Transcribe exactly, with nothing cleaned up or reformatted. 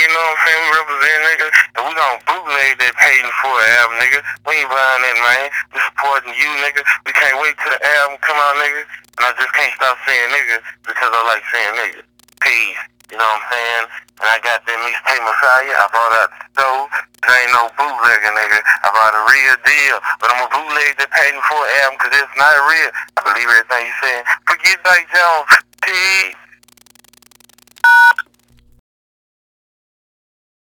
you know what I'm saying? We represent, nigga. And we gon' bootleg that paid in full album, nigga. We ain't buying that, man. We supporting you, nigga. We can't wait till the album come out, nigga. And I just can't stop saying nigga because I like saying nigga. Peace. You know what I'm saying? And I got that mixtape Messiah. I bought out the stove. There ain't no bootlegger, nigga. I bought a real deal. But I'm a bootleg that paid in full album because it's not real. I believe everything you saying. Forget Dyke Jones. Peace.